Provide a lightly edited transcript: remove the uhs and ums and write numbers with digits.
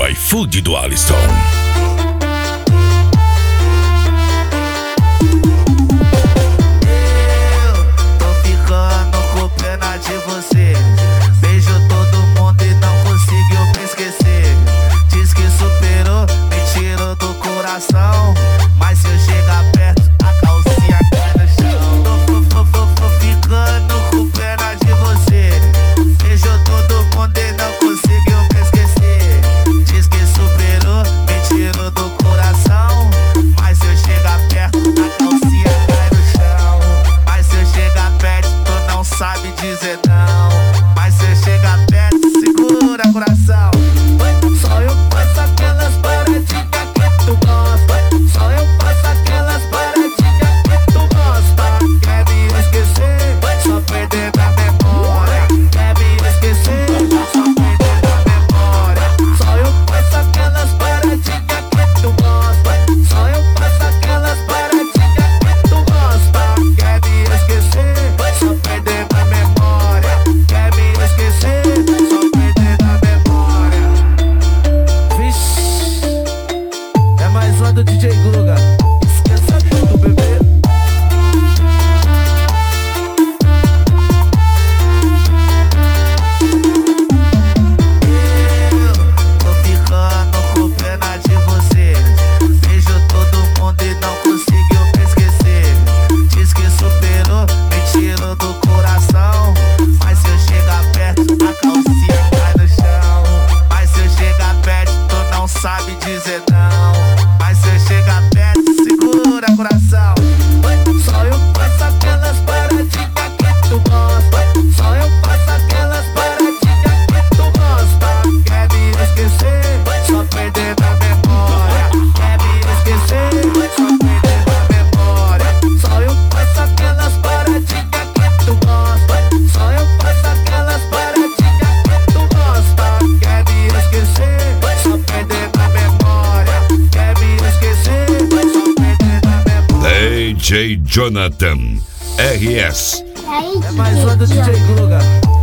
do iFood do Alisson. Mas se eu chegar perto, a calcinha cai no chão. Tô ficando com pena de você. Beijo todo mundo e não conseguiu me esquecer. Diz que superou, me tirou do coração. Mas se eu chegar perto, a calcinha cai no chão. Mas se eu chegar perto, tu não sabe dizer não. Mas se eu chegar perto, segura coração. Só eu faço aquelas paradinhas que tu gosta. Só eu faço aquelas paradinhas que tu gosta. Quer me esquecer, só perder na memória. Quer me esquecer, só perder na memória. Só eu faço aquelas paradinhas que tu gosta. Só eu faço aquelas paradinhas que tu gosta. Quer me esquecer, só perder na memória. Quer me esquecer, só perder na memória. Vixe, é mais uma do DJ Guga. Esqueça tudo, bebê. Eu tô ficando com pena de você. Beijo todo mundo e não conseguiu me esquecer. Diz que superou, me tirou do coração. Mas se eu chegar perto, a calcinha cai no chão. Mas se eu chegar perto, tu não sabe dizer não. Mas se eu chegar perto, segura coração. Só eu faço aquelas paradinhas que tu gosta. Só eu faço aquelas paradinhas que tu gosta. Quer me esquecer, só perder na memória. Quer me esquecer, só perder na memória. Só eu faço aquelas paradinhas que tu gosta. Só eu faço aquelas paradinhas que tu gosta. Quer me esquecer, só perder na memória. Quer me esquecer, só perder na memória. DJ Jonathan RS. É mais uma do DJ Guga.